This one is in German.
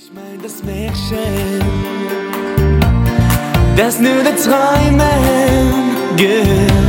Ich mein das Märchen, das nur den Träumen gehört.